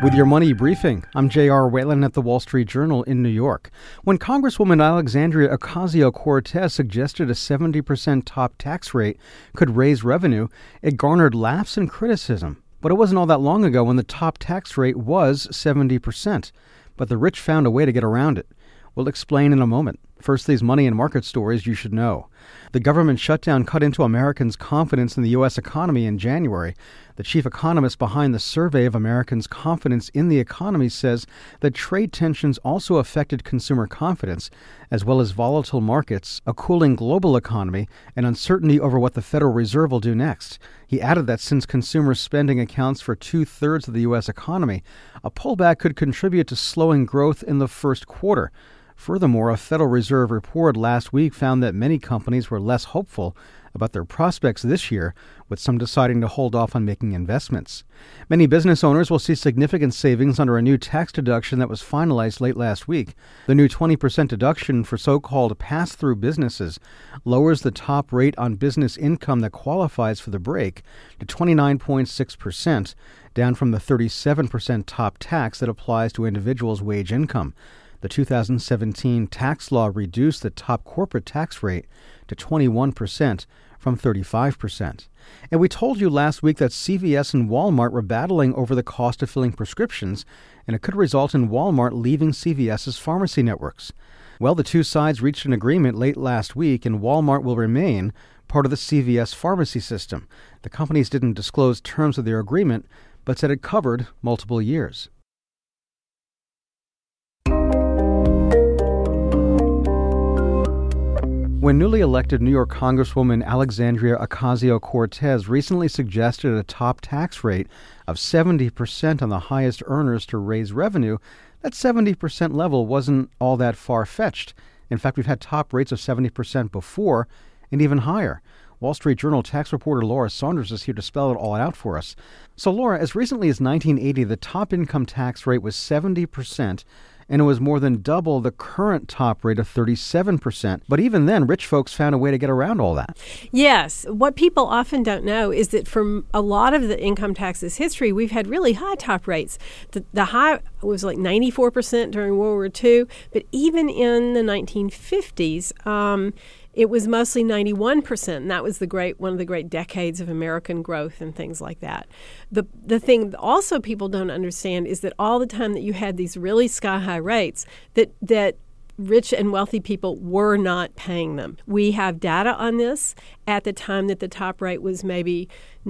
With your Money Briefing, I'm J.R. Whalen at the Wall Street Journal in New York. When Congresswoman Alexandria Ocasio-Cortez suggested a 70% top tax rate could raise revenue, it garnered laughs and criticism. But it wasn't all that long ago when the top tax rate was 70%. But the rich found a way to get around it. We'll explain in a moment. First, these money and market stories you should know. The government shutdown cut into Americans' confidence in the U.S. economy in January. The chief economist behind the survey of Americans' confidence in the economy says that trade tensions also affected consumer confidence, as well as volatile markets, a cooling global economy, and uncertainty over what the Federal Reserve will do next. He added that since consumer spending accounts for 2/3 of the U.S. economy, a pullback could contribute to slowing growth in the first quarter. Furthermore, a Federal Reserve report last week found that many companies were less hopeful about their prospects this year, with some deciding to hold off on making investments. Many business owners will see significant savings under a new tax deduction that was finalized late last week. The new 20% deduction for so-called pass-through businesses lowers the top rate on business income that qualifies for the break to 29.6%, down from the 37% top tax that applies to individuals' wage income. The 2017 tax law reduced the top corporate tax rate to 21% from 35%. And we told you last week that CVS and Walmart were battling over the cost of filling prescriptions, and it could result in Walmart leaving CVS's pharmacy networks. Well, the two sides reached an agreement late last week, and Walmart will remain part of the CVS pharmacy system. The companies didn't disclose terms of their agreement, but said it covered multiple years. When newly elected New York Congresswoman Alexandria Ocasio-Cortez recently suggested a top tax rate of 70% on the highest earners to raise revenue, that 70% level wasn't all that far-fetched. In fact, we've had top rates of 70% before and even higher. Wall Street Journal tax reporter Laura Saunders is here to spell it all out for us. So, Laura, as recently as 1980, the top income tax rate was 70%, and it was more than double the current top rate of 37%. But even then, rich folks found a way to get around all that. Yes. What people often don't know is that from a lot of the income taxes history, we've had really high top rates. The high was like 94% during World War II, but even in the 1950s, it was mostly 91%, and that was one of the great decades of American growth and things like that. The thing also people don't understand is that all the time that you had these really sky-high rates, that rich and wealthy people were not paying them. We have data on this. At the time that the top rate was maybe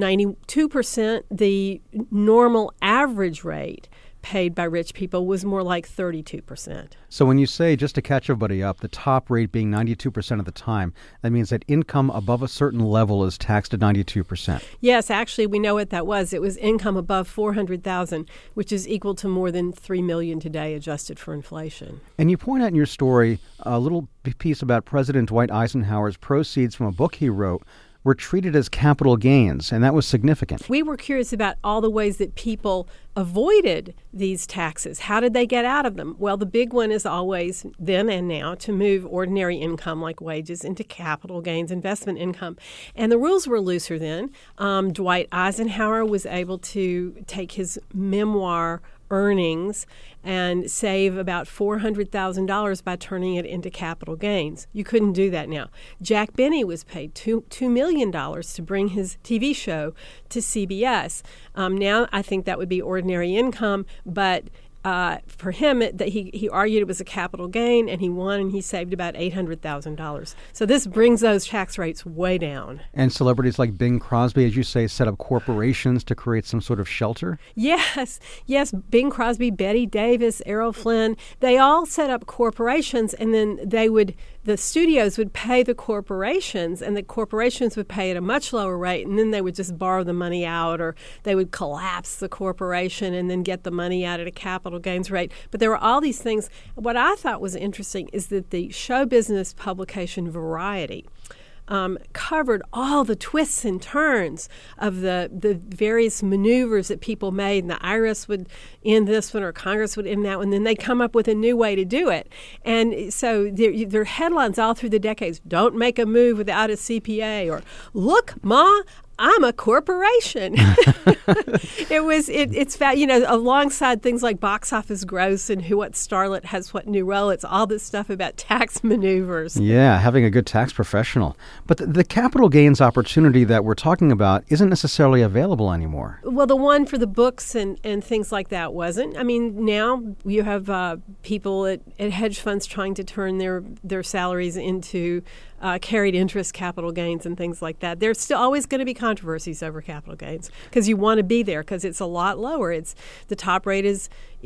92%, the normal average rate paid by rich people was more like 32%. So when you say, just to catch everybody up, the top rate being 92% of the time, that means that income above a certain level is taxed at 92%. Yes, actually, we know what that was. It was income above $400,000, which is equal to more than $3 million today, adjusted for inflation. And you point out in your story a little piece about President Dwight Eisenhower's proceeds from a book he wrote were treated as capital gains, and that was significant. We were curious about all the ways that people avoided these taxes. How did they get out of them? Well, the big one is always, then and now, to move ordinary income like wages into capital gains, investment income. And the rules were looser then. Dwight Eisenhower was able to take his memoir earnings and save about $400,000 by turning it into capital gains. You couldn't do that now. Jack Benny was paid $2 million to bring his TV show to CBS. Now I think that would be ordinary income, but for him, he argued it was a capital gain, and he won, and he saved about $800,000. So this brings those tax rates way down. And celebrities like Bing Crosby, as you say, set up corporations to create some sort of shelter? Yes. Bing Crosby, Betty Davis, Errol Flynn, they all set up corporations, and then the studios would pay the corporations, and the corporations would pay at a much lower rate, and then they would just borrow the money out, or they would collapse the corporation and then get the money out at a capital gains rate. But there were all these things. What I thought was interesting is that the show business publication Variety covered all the twists and turns of the various maneuvers that people made, and the IRS would end this one or Congress would end that one, and then they'd come up with a new way to do it. And so there are headlines all through the decades, don't make a move without a CPA, or look, Ma, I'm a corporation. It's alongside things like box office gross and what starlet has what new role. It's all this stuff about tax maneuvers. Yeah, having a good tax professional. But the capital gains opportunity that we're talking about isn't necessarily available anymore. Well, the one for the books and things like that wasn't. I mean, now you have people at hedge funds trying to turn their salaries into carried interest capital gains and things like that. There's still always going to be controversies over capital gains because you want to be there because it's a lot lower. The top rate is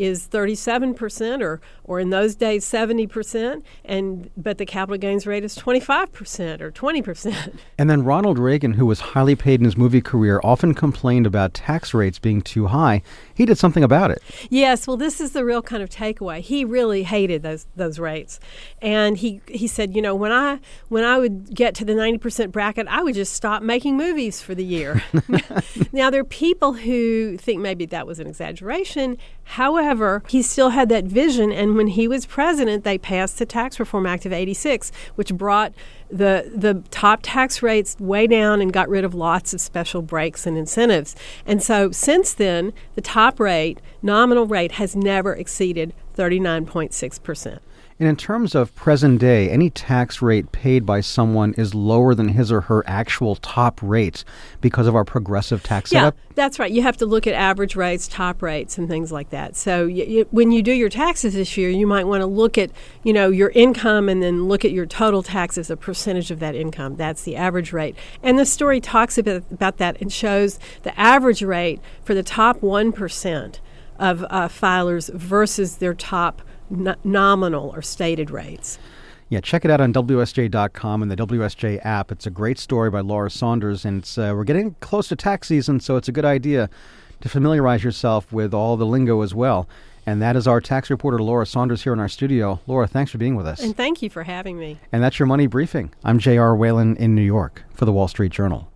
37% or in those days 70%, but the capital gains rate is 25% or 20%. And then Ronald Reagan, who was highly paid in his movie career, often complained about tax rates being too high. He did something about it. Yes, well, this is the real kind of takeaway. He really hated those rates, and he said, when I would get to the 90% bracket, I would just stop making movies for the year. Now, there are people who think maybe that was an exaggeration. However, he still had that vision, and when he was president, they passed the Tax Reform Act of '86, which brought the top tax rates way down and got rid of lots of special breaks and incentives. And so since then, the top rate, nominal rate, has never exceeded 39.6%. And in terms of present day, any tax rate paid by someone is lower than his or her actual top rates because of our progressive tax setup? Yeah, that's right. You have to look at average rates, top rates, and things like that. So when you do your taxes this year, you might want to look at, your income and then look at your total taxes, a percentage of that income. That's the average rate. And the story talks about that and shows the average rate for the top 1% of filers versus their top nominal or stated rates. Yeah, check it out on WSJ.com and the WSJ app. It's a great story by Laura Saunders, and we're getting close to tax season, so it's a good idea to familiarize yourself with all the lingo as well. And that is our tax reporter, Laura Saunders, here in our studio. Laura, thanks for being with us. And thank you for having me. And that's your Money Briefing. I'm J.R. Whalen in New York for the Wall Street Journal.